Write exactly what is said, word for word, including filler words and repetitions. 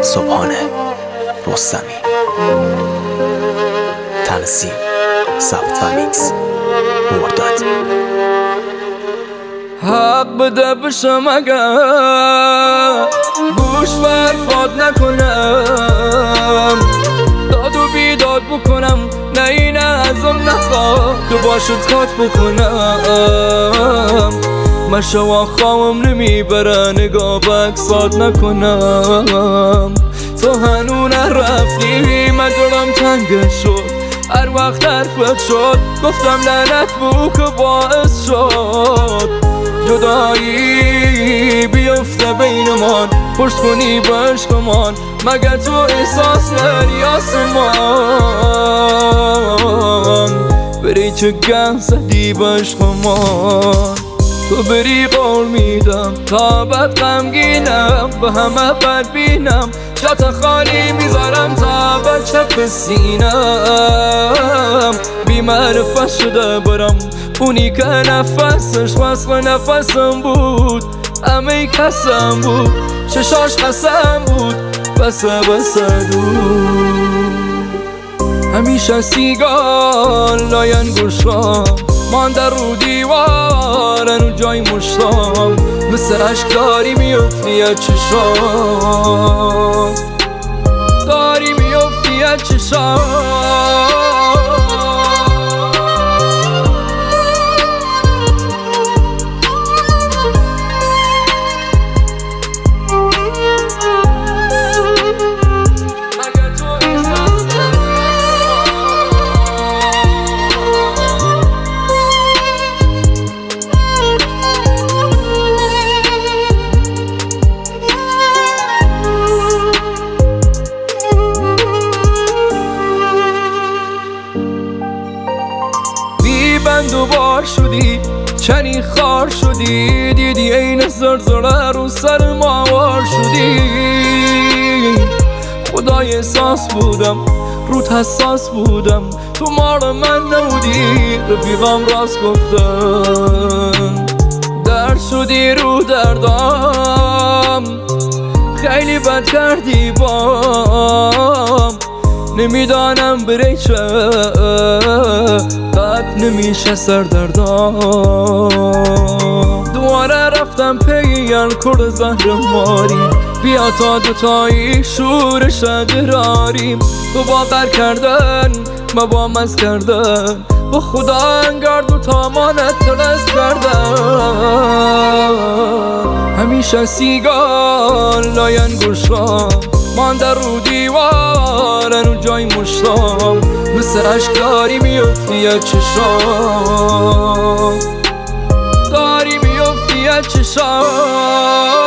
صبحانه رستمی. تنظیم ثبت و میکس مرداد. حق بده بشم اگر گوش برفاد نکنم، داد و بیداد بکنم، نه این ازم نخواه که باشد کات بکنم. مشوا خواهم نمیبره نگاه بکسات نکنم. تو هنو نرفتی من دلم تنگ شد، هر وقت حرفت شد گفتم لعنت بو که باعث شد جدایی بیفته بینمان. پرس کنی بشکمان مگه تو احساس نری آسمان، بری چه گه زدی بشکمان. تو بری قول میدم تا بد غمگینم، به همه بد بینم، جات خالی میذارم تا بچه بسینم. بی معرفت شده برم اونی که نفسش وصل نفسم بود، همه کسم بود، چشاش قسم بود، بسه بسه دود. همیشه سیگال لاین گوشام مانده رو دیوارن و جای مشتام، مثل عشق داری میفتی از چشام، داری میفتی از چشام. بند و بار شدی چنی خار شدی، دیدی این زرزره رو سر ماوار شدی. خدای احساس بودم روت حساس بودم، تو مار من نبودی رفیقم راست گفتم. درد شدی رو دردام خیلی بد کردی بام، نمیدانم بری چه قد نمیشه سردردام. دوباره رفتم پیگل کرد زهر ماری، بیا تا دوتایی شورش دراریم. تو با قر کردن ما با مز کردن، با خدا انگار دوتا مانت تلز کردن. همیشه سیگال لاین گوشام مانده رو دیوارن و جای مشتام، مثل عشق داری میفتی از چشام، داری میفتی از چشام.